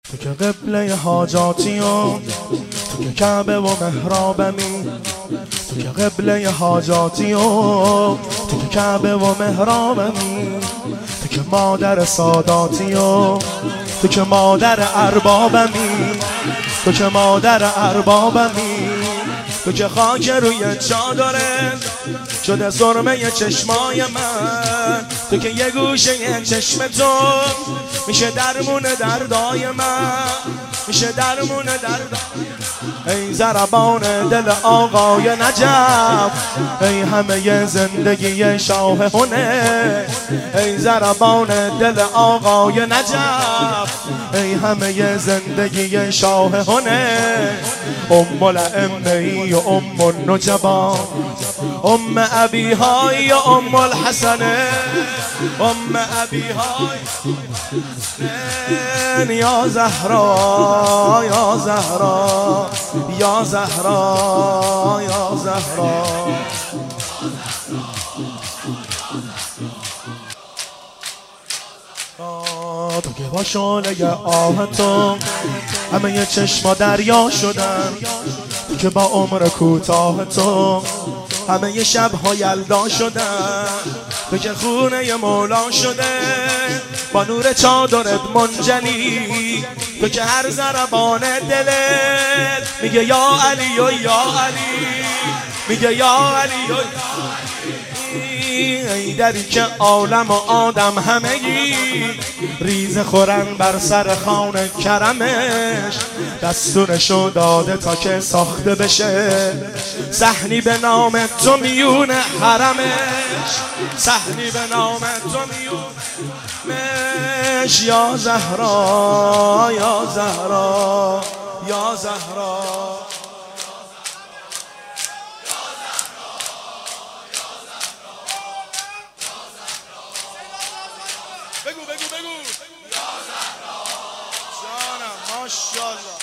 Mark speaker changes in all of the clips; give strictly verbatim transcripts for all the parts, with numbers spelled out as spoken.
Speaker 1: تو که قبله حاجاتی و تو که کعبه و محرابمی، تو که قبله حاجاتی و تو که کعبه و محرابمی، تو که مادر ساداتی و تو که مادر اربابمی، تو که مادر اربابمی، تو که خاک روی چادره شده سرمه چشمای من، تو که یه گوشه چشم تو میشه درمون دردای من، میشه درمون دردای. ای ضربان دل آقای نجف، ای همه زندگی شاه هنر، ای ضربان دل آقای نجف، ای همه زندگی شاه هنر. ام الائمه و ام النجبا، ام ابیهای و ام الحسنه، ام ابیهای یا زهرا یا زهرا یا زهرا یا زهرا. تو که با شعله آه تو همه ی چشما دریا شدن، تو که با عمر کوتاه تو همه ی شبها یلدا شدن، تو که خونه مولا شده با نور چادرت منجلی، تو که هر ضربان دلت میگه یا علی و یا علی، میگه یا علی و یا علی. ای دری که عالم و آدم همگی ریز خورن بر سر خانه کرمش، دستورشو داده تا که ساخته بشه صحنی به نام تو میون حرمش، صحنی به نام تو میونش. یا زهرا یا زهرا یا زهرا. بگو بگو بگو یا زهرا جانم ماشاءالله.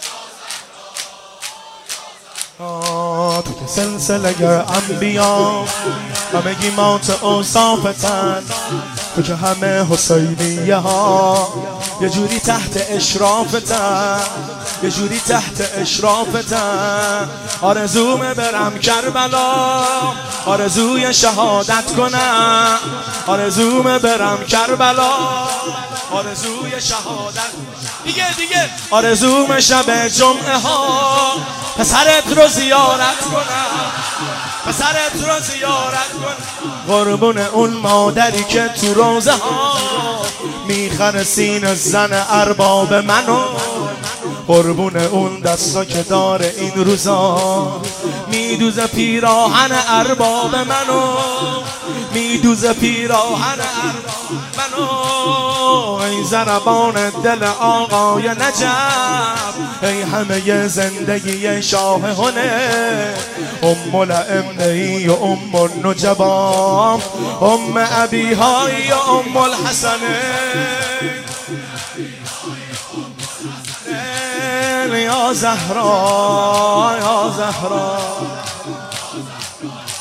Speaker 1: تو که سلسله انبیا همگی مات اوصافتن، تو که همه حسینیه ها یه جوری تحت اشرافتن، یه جوری تحت اشرافتن. آرزومه برم کربلا، آرزوی شهادت کنم، آرزومه برم کربلا، آرزوی شهادت دیگه دیگه. آرزوم شب جمعه ها پسرت رو زیارت کنم، پسرت رو زیارت کنم. قربون اون مادری که تو روزه ها میخره سین زن ارباب منو، قربون اون دستا که داره این روزا میدوزه پیراهن ارباب منو، میدوزه پیراهن ارباب منو. ای ضربان دل آقای نجف، ای همه زندگی شاه هنر. ام الائمه و ام النجبا، ام ابیهای و ام الحسنه. یا زهرا یا زهرا.